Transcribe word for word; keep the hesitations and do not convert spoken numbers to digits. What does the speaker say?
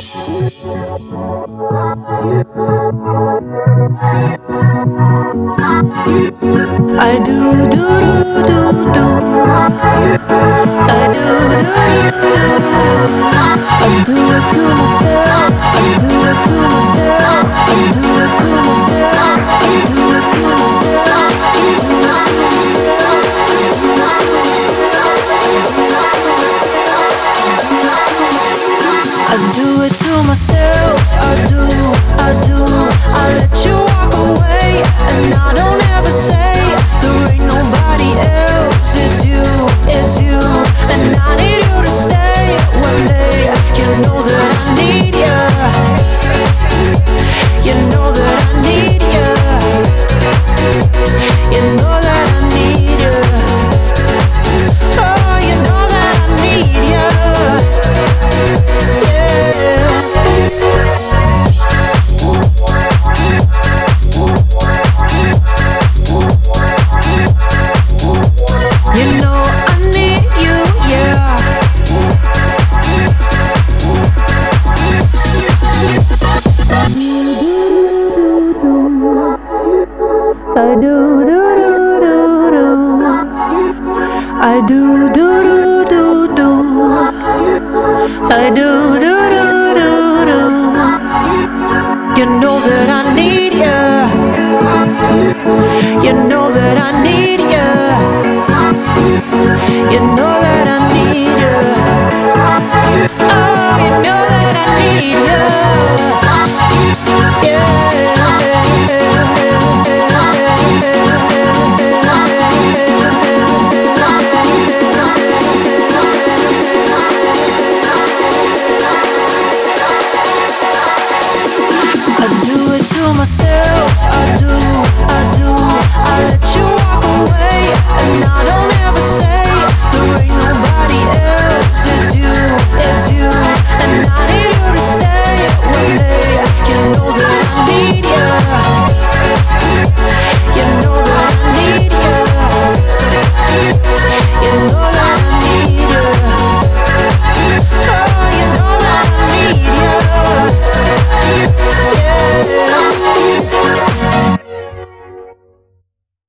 I do do do do do. I do do do do do. I do it to myself. I do it to myself. I do it to myself. I do it to myself. I do it to myself. I do it to myself. I do, I do. I let you walk away, and I don't ever say there ain't nobody else. It's you, it's you, and I need you to stay. One day, you know that I need you. You know that I need you. You know that I need you. Oh, you know that I need you. Yeah. You know I need you, yeah. I do do do do do. I do do do do do. I do do do do do. You know that I need you. You know that I need you. You know that I need you. Oh, you know